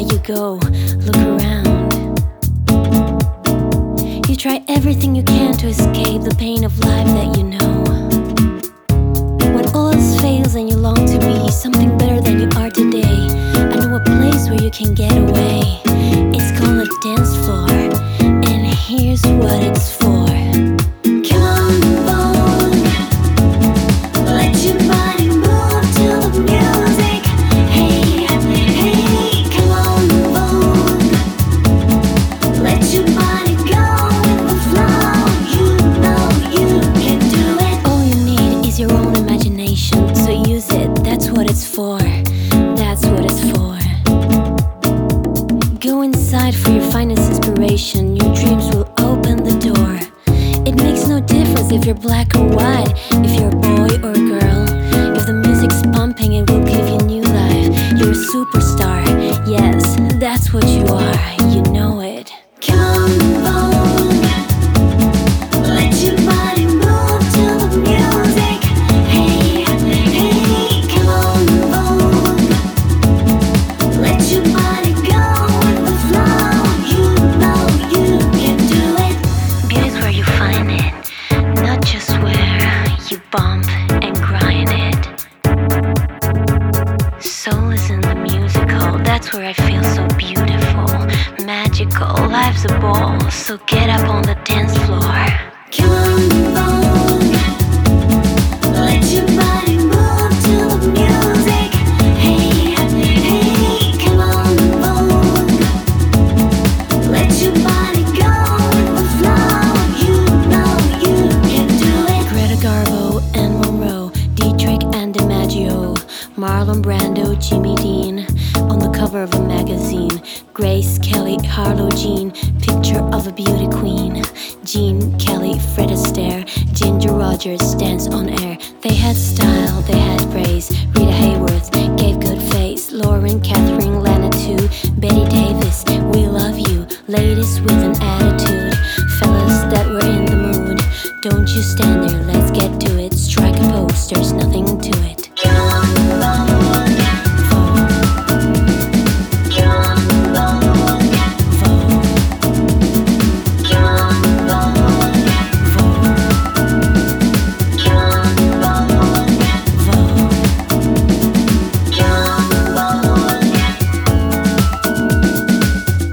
you go, look around. You try everything you can to escape the pain of life that you know. When all else fails and you long to be something better than you are today, I know a place where you can get away. It's called a dance floor, and here's what it's for. Come on, let your body move to the music. Hey, hey, come on, let your body go with the flow. You know you can do it. All you need is your own imagination, so use it. That's what it's for. That's what it's for. Go inside for your finest inspiration. Your dreams will open the door. It makes no difference if you're black or white, if you're a boy or a girl. If the music's pumping, it will give you new life. You're a superstar, yes, that's what you are, you know it. Come on, let your body move to the music. Hey, hey, come on, let your body go with the flow. You know you can do it. Beauty's where you find it, not just where you bump and grind it. Soul is in the musical, that's where I feel so beautiful, magical, life's a ball, so get up on the dance floor. Come on, let your body move to the music. Hey, hey, come on, let your body go with the flow. You know you can do it. Greta Garbo and Monroe, Dietrich and DiMaggio, Marlon Brando, Jimmy Dean, on the cover of a magazine. Grace Kelly, Harlow Jean, picture of a beauty queen. Jean Kelly, Fred Astaire, Ginger Rogers, dance on air. They had style, they